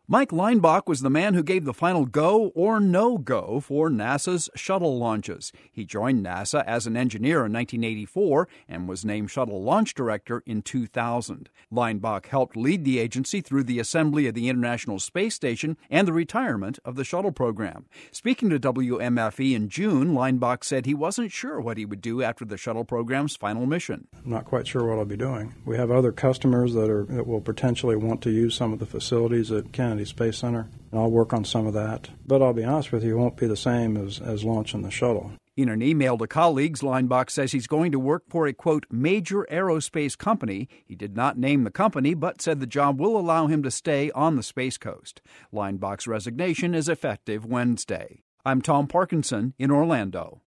Mike Leinbach was the man who gave the final go or no-go for NASA's shuttle launches. He joined NASA as an engineer in 1984 and was named shuttle launch director in 2000. Leinbach helped lead the agency through the assembly of the International Space Station and the retirement of the shuttle program. Speaking to WMFE in June, Leinbach said he wasn't sure what he would do after the shuttle program's final mission. I'm not quite sure what I'll be doing. We have other customers that will potentially want to use some of the facilities at Kennedy Space Center, and I'll work on some of that. But I'll be honest with you, it won't be the same as launching the shuttle. In an email to colleagues, Leinbach says he's going to work for a, quote, major aerospace company. He did not name the company, but said the job will allow him to stay on the Space Coast. Leinbach's resignation is effective Wednesday. I'm Tom Parkinson in Orlando.